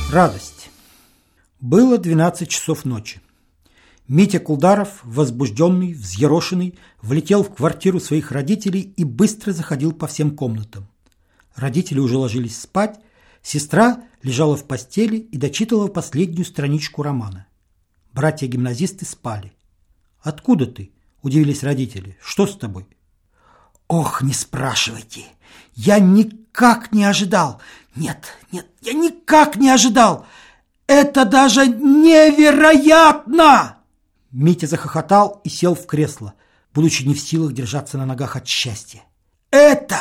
Радость. Было 12 часов ночи. Митя Кулдаров, возбужденный, взъерошенный, влетел в квартиру своих родителей и быстро заходил по всем комнатам. Родители уже ложились спать, сестра лежала в постели и дочитывала последнюю страничку романа. Братья-гимназисты спали. «Откуда ты?» – удивились родители. «Что с тобой?» «Ох, не спрашивайте! Я никак не ожидал! Нет, я никак не ожидал! Это даже невероятно!» Митя захохотал и сел в кресло, будучи не в силах держаться на ногах от счастья. «Это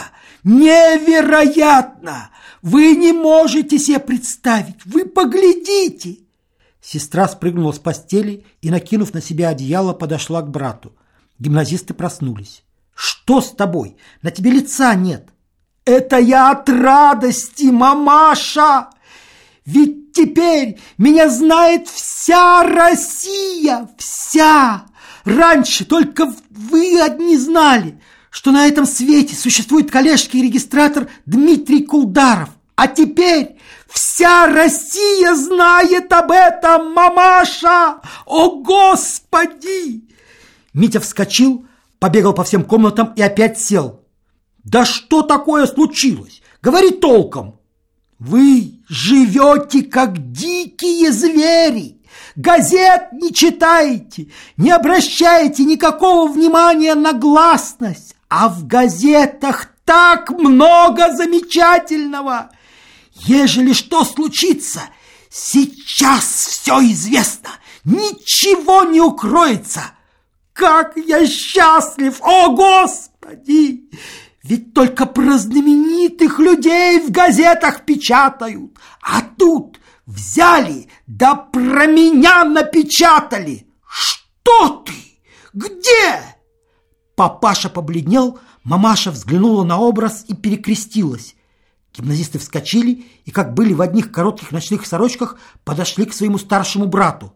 невероятно! Вы не можете себе представить! Вы поглядите!» Сестра спрыгнула с постели и, накинув на себя одеяло, подошла к брату. Гимназисты проснулись. «Что с тобой? На тебе лица нет!» «Это я от радости, мамаша! Ведь теперь меня знает вся Россия! Вся! Раньше только вы одни знали, что на этом свете существует коллежский регистратор Дмитрий Кулдаров. А теперь вся Россия знает об этом, мамаша! О, Господи!» Митя вскочил, побегал по всем комнатам и опять сел. «Да что такое случилось? Говори толком!» «Вы живете, как дикие звери, газет не читаете, не обращаете никакого внимания на гласность, а в газетах так много замечательного! Ежели что случится, сейчас все известно, ничего не укроется! Как я счастлив! О, Господи! Ведь только про знаменитых людей в газетах печатают, а тут взяли, да про меня напечатали! Что ты? Где?» Папаша побледнел, мамаша взглянула на образ и перекрестилась. Гимназисты вскочили и, как были в одних коротких ночных сорочках, подошли к своему старшему брату.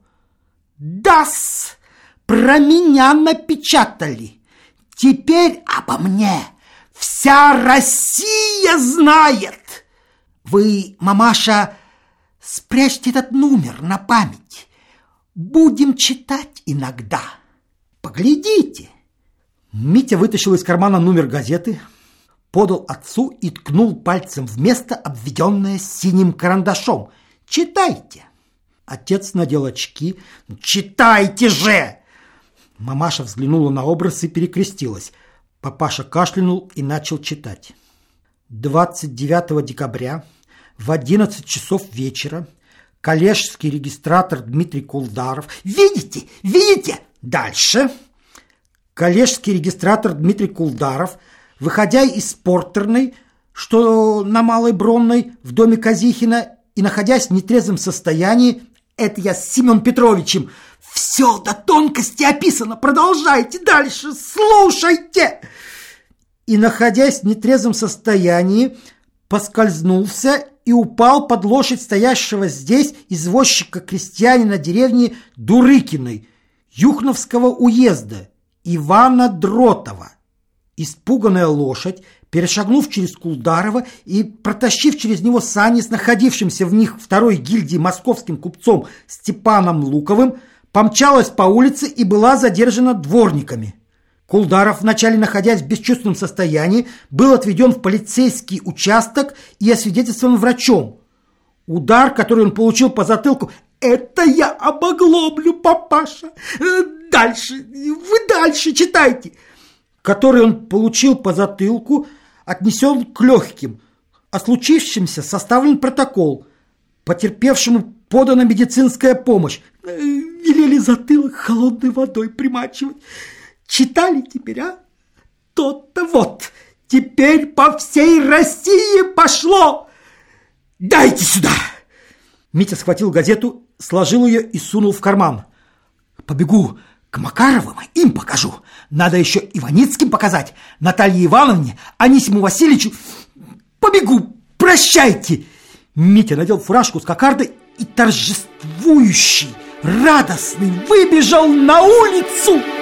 «Да-с, про меня напечатали. Теперь обо мне вся Россия знает. Вы, мамаша, спрячьте этот номер на память. Будем читать иногда. Поглядите». Митя вытащил из кармана номер газеты, подал отцу и ткнул пальцем в место, обведенное синим карандашом. «Читайте». Отец надел очки. «Читайте же!» Мамаша взглянула на образ и перекрестилась. Папаша кашлянул и начал читать. 29 декабря в 11 часов вечера коллежский регистратор Дмитрий Кулдаров... Видите? Дальше. Коллежский регистратор Дмитрий Кулдаров, выходя из портерной, что на Малой Бронной, в доме Казихина, и находясь в нетрезвом состоянии, это я с Семеном Петровичем, все до тонкости описано, продолжайте дальше, слушайте. И, находясь в нетрезвом состоянии, поскользнулся и упал под лошадь стоящего здесь извозчика-крестьянина деревни Дурыкиной, Юхновского уезда, Ивана Дротова. Испуганная лошадь, перешагнув через Кулдарова и протащив через него сани с находившимся в них второй гильдии московским купцом Степаном Луковым, помчалась по улице и была задержана дворниками. Кулдаров, вначале находясь в бесчувственном состоянии, был отведен в полицейский участок и освидетельствован врачом. Удар, который он получил по затылку, это я обоглоблю, папаша. Дальше, вы дальше читайте. Который он получил по затылку, отнесен к легким. О случившемся составлен протокол. Потерпевшему подана медицинская помощь. Велели затылок холодной водой примачивать. Читали теперь, а? То-то вот. Теперь по всей России пошло. Дайте сюда. Митя схватил газету, сложил ее и сунул в карман. Побегу к Макаровым, им покажу. Надо еще Иваницким показать, Наталье Ивановне, Анисиму Васильевичу. Побегу, прощайте. Митя надел фуражку с кокардой и торжествующий, радостный выбежал на улицу.